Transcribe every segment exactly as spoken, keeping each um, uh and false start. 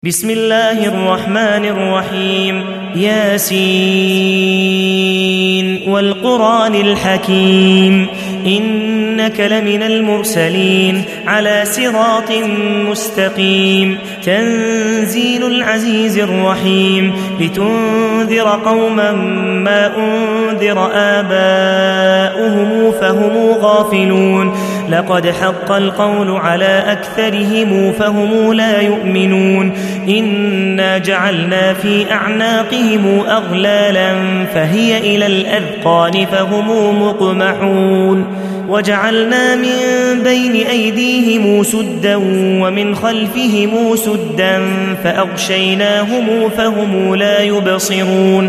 بسم الله الرحمن الرحيم ياسين والقرآن الحكيم إنك لمن المرسلين على صراط مستقيم تنزيل العزيز الرحيم لتنذر قوما ما أنذر آباؤهم فهم غافلون لقد حق القول على أكثرهم فهم لا يؤمنون إنا جعلنا في أعناقهم أغلالا فهي إلى الأذقان فهم مقمحون وجعلنا من بين أيديهم سدا ومن خلفهم سدا فأغشيناهم فهم لا يبصرون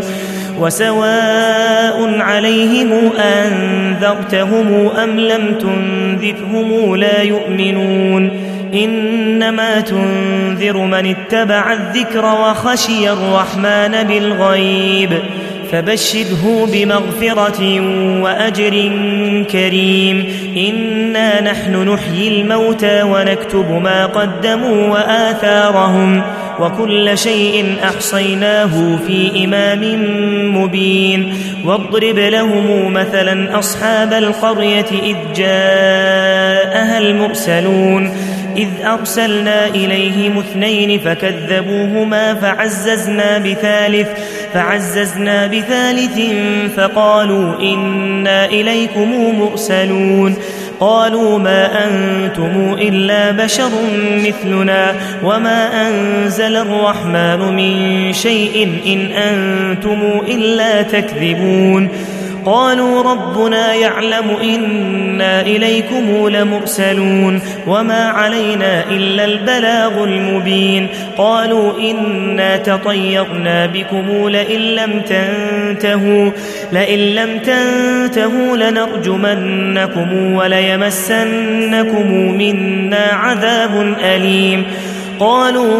وسواء عليهم أنذرتهم أم لم تنذرهم لا يؤمنون إنما تنذر من اتبع الذكر وخشي الرحمن بالغيب فبشره بمغفرة وأجر كريم إنا نحن نحيي الموتى ونكتب ما قدموا وآثارهم وكل شيء أحصيناه في إمام مبين واضرب لهم مثلا أصحاب القرية إذ جاءها المرسلون إذ أرسلنا إليهم اثنين فكذبوهما فعززنا بثالث فعززنا بثالث فقالوا إنا إليكم مرسلون قالوا ما أنتم إلا بشر مثلنا وما أنزل الرحمن من شيء إن أنتم إلا تكذبون قالوا ربنا يعلم إنا إليكم لمرسلون وما علينا إلا البلاغ المبين قالوا إنا تطيرنا بكم لئن لم تنتهوا لئن لم تنتهوا لنرجمنكم وليمسنكم منا عذاب أليم قالوا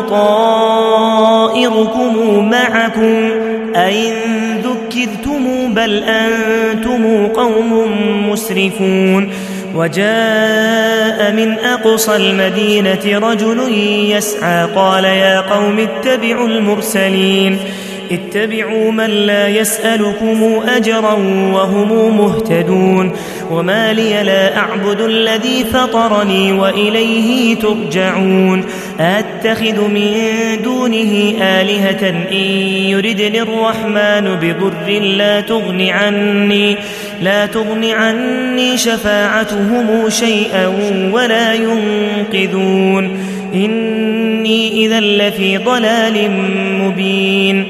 طائركم معكم أئن ذكرتم بل أنتم قوم مسرفون وجاء من أقصى المدينة رجل يسعى قال يا قوم اتبعوا المرسلين اتبعوا من لا يسألكم أجرا وهم مهتدون وما لي لا أعبد الذي فطرني وإليه ترجعون أتخذ من دونه آلهة إن يردني الرحمن بضر لا تغن عني لا تغن عني شفاعتهم شيئا ولا ينقذون إني إذا لفي ضلال مبين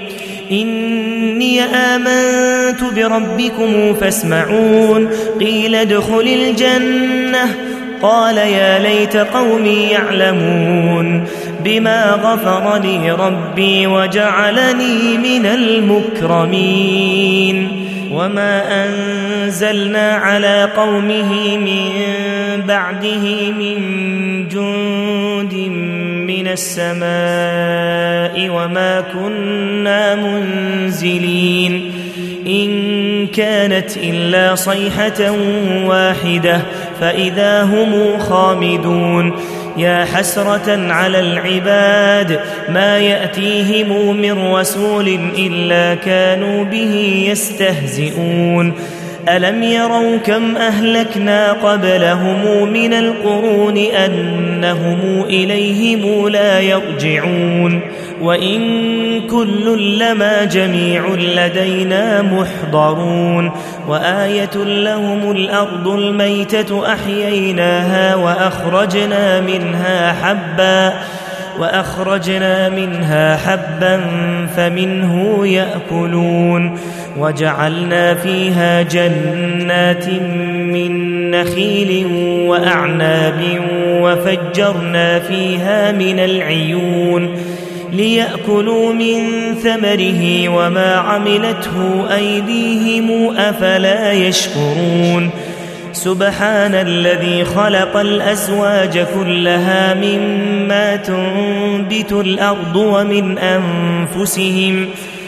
إني آمنت بربكم فاسمعون قيل ادخل الجنة قال يا ليت قومي يعلمون بما غفر لي ربي وجعلني من المكرمين وما أنزلنا على قومه من بعده من جند من السماء وما كنا منزلين إن كانت إلا صيحة واحدة فإذا هم خامدون يا حسرة على العباد ما يأتيهم من رسول إلا كانوا به يستهزئون ألم يروا كم أهلكنا قبلهم من القرون أنهم إليهم لا يرجعون وإن كل لما جميع لدينا محضرون وآية لهم الأرض الميتة أحييناها وأخرجنا منها حبا وأخرجنا منها حبا فمنه يأكلون وجعلنا فيها جنات من نخيل وأعناب وفجرنا فيها من العيون ليأكلوا من ثمره وما عملته أيديهم أفلا يشكرون سبحان الذي خلق الأزواج كلها مما تنبت الأرض ومن أنفسهم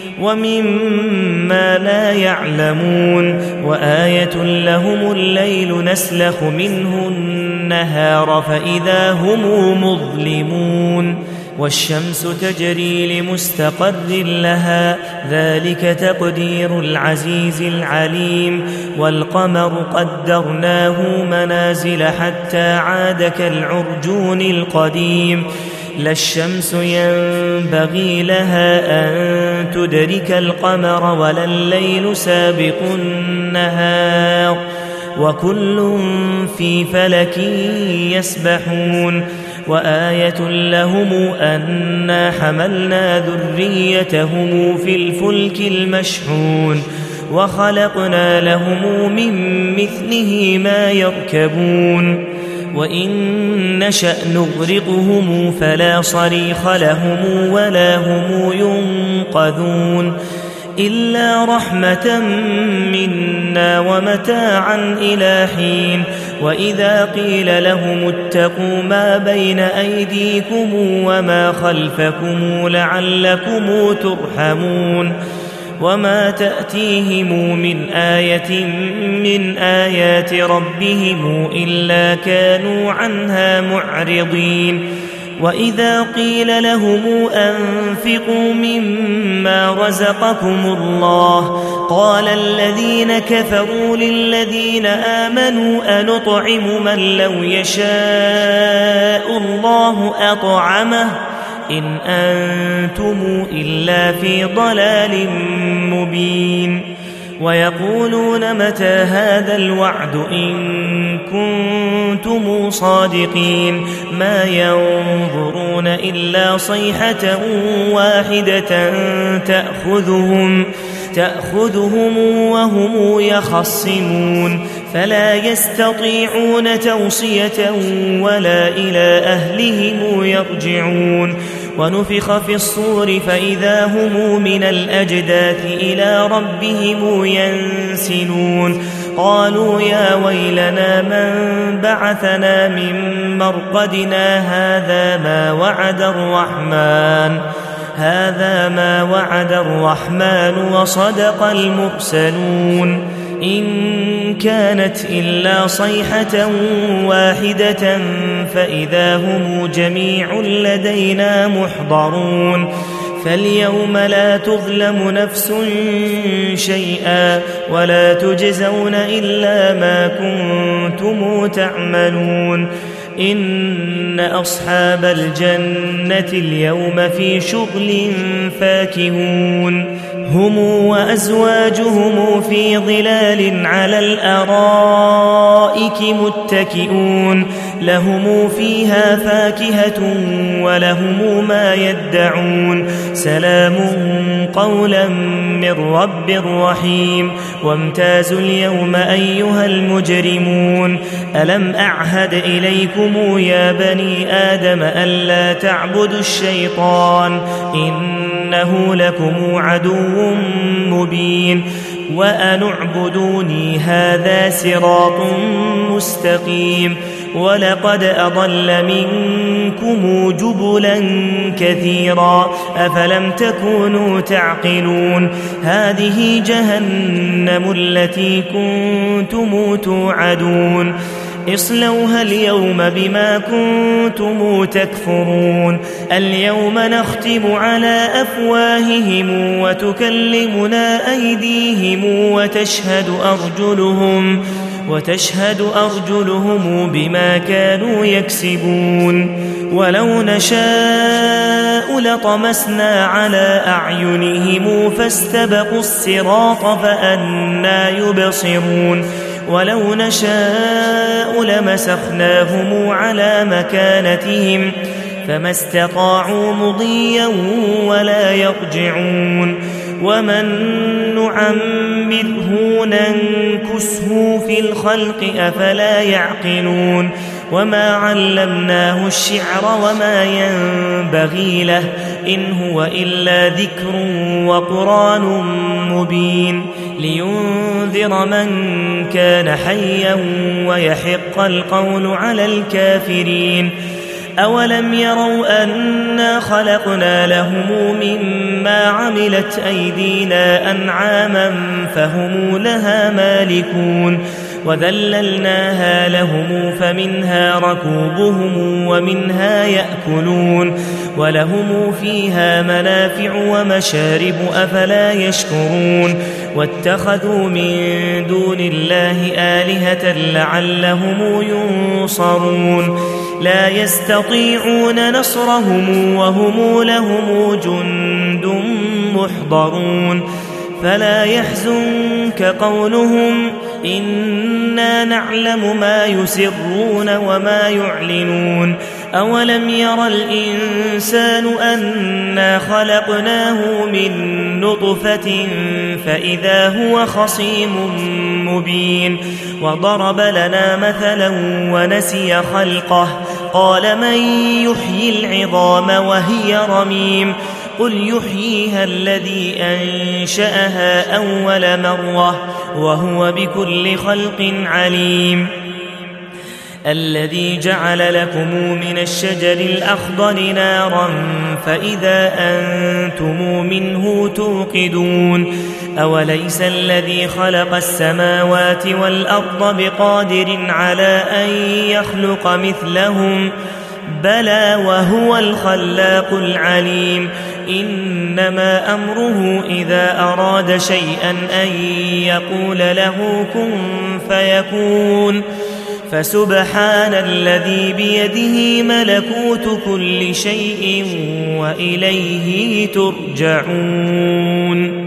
ومما لا يعلمون وآية لهم الليل نسلخ منه النهار فإذا هم مظلمون والشمس تجري لمستقر لها ذلك تقدير العزيز العليم والقمر قدرناه منازل حتى عاد كالعرجون القديم لا الشمس ينبغي لها أن تدرك القمر ولا الليل سابق النهار وكل في فلك يسبحون وآية لهم أنا حملنا ذريتهم في الفلك المشحون وخلقنا لهم من مثله ما يركبون وإن نشأ نغرقهم فلا صريخ لهم ولا هم ينقذون إلا رحمة منا ومتاعا إلى حين وإذا قيل لهم اتقوا ما بين أيديكم وما خلفكم لعلكم ترحمون وما تأتيهم من آية من آيات ربهم إلا كانوا عنها معرضين وإذا قيل لهم أنفقوا مما رزقكم الله قال الذين كفروا للذين آمنوا أنطعم من لو يشاء الله أطعمه إن أنتم إلا في ضلال مبين ويقولون متى هذا الوعد إن كنتم صادقين ما ينظرون إلا صيحة واحدة تأخذهم تأخذهم وهم يخصمون فلا يستطيعون توصية ولا إلى أهلهم يرجعون ونفخ في الصور فإذا هم من الأجداث إلى ربهم ينسلون قالوا يا ويلنا من بعثنا من مرقدنا هذا ما وعد الرحمن هذا ما وعد الرحمن وصدق المرسلون إن كانت إلا صيحة واحدة فإذا هم جميع لدينا محضرون فاليوم لا تظلم نفس شيئا ولا تجزون إلا ما كنتم تعملون إن أصحاب الجنة اليوم في شغل فاكهون هم وأزواجهم في ظلال على الأرائك متكئون لهم فيها فاكهة ولهم ما يدعون سلام قولا من رب رحيم وامتازوا اليوم أيها المجرمون ألم أعهد إليكم يا بني آدم ألا تعبدوا الشيطان إنه لكم عدو مبين وأن اعبدوني هذا صراط مستقيم ولقد أضل منكم جبلا كثيرا أفلم تكونوا تعقلون هذه جهنم التي كنتم توعدون اصلوها اليوم بما كنتم تكفرون اليوم نختم على أفواههم وتكلمنا أيديهم وتشهد أرجلهم وتشهد أرجلهم بما كانوا يكسبون ولو نشاء لطمسنا على أعينهم فاستبقوا الصراط فأنى يبصرون ولو نشاء لمسخناهم على مكانتهم فما استطاعوا مضيا ولا يرجعون ومن نعمره ننكسه في الخلق أفلا يعقلون وما علمناه الشعر وما ينبغي له إن هو إلا ذكر وقرآن مبين لينذر من كان حيا ويحق القول على الكافرين أولم يروا أنا خلقنا لهم مما عملت أيدينا أنعاما فهم لها مالكون وذللناها لهم فمنها ركوبهم ومنها يأكلون ولهم فيها منافع ومشارب أفلا يشكرون واتخذوا من دون الله آلهة لعلهم ينصرون لا يستطيعون نصرهم وهم لهم جند محضرون فلا يحزنك قولهم إنا نعلم ما يسرون وما يعلنون أولم ير الإنسان أنا خلقناه من نطفة فإذا هو خصيم مبين وضرب لنا مثلا ونسي خلقه قال من يحيي العظام وهي رميم قل يحييها الذي أنشأها أول مرة وهو بكل خلق عليم الذي جعل لكم من الشجر الأخضر نارا فإذا أنتم منه توقدون أوليس الذي خلق السماوات والأرض بقادر على أن يخلق مثلهم بلى وهو الخلاق العليم إنما أمره إذا أراد شيئا أن يقول له كن فيكون فسبحان الذي بيده ملكوت كل شيء وإليه ترجعون.